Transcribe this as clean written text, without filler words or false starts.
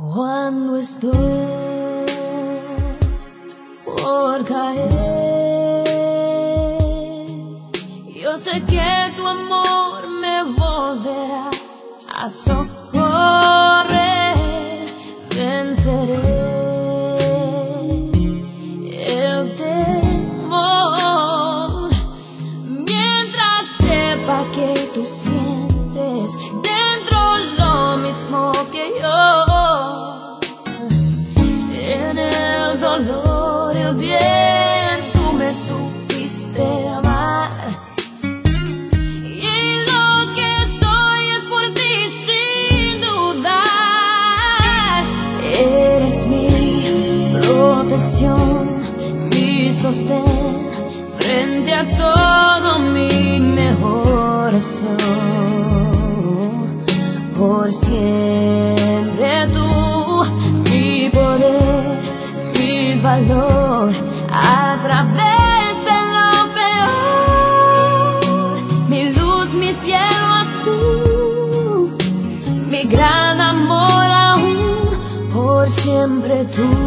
Cuando estoy por caer, yo sé que tu amor me volverá a socorrer. Venceré el temor mientras sepa que tú sientes dentro lo mismo que yo. En el dolor y el bien tú me supiste amar, y lo que soy es por ti sin dudar. Eres mi protección, mi sostén frente a todo, mi mejor opción. Por siempre tú, mi poder, mi valor, a través de lo peor, mi luz, mi cielo azul, mi gran amor aún, por siempre tú.